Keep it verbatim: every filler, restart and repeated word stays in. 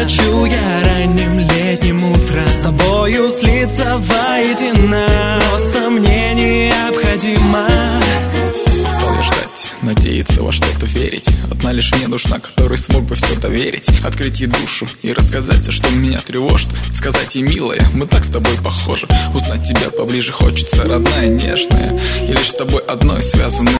Хочу я ранним летним утром с тобою слиться воедино. Просто мне необходимо. Стал я ждать, надеяться, во что-то верить. Одна лишь мне нужна, которой смог бы все доверить. Открыть ей душу и рассказать все, что меня тревожит. Сказать ей: милая, мы так с тобой похожи. Узнать тебя поближе хочется, родная, нежная. И лишь с тобой одной связаны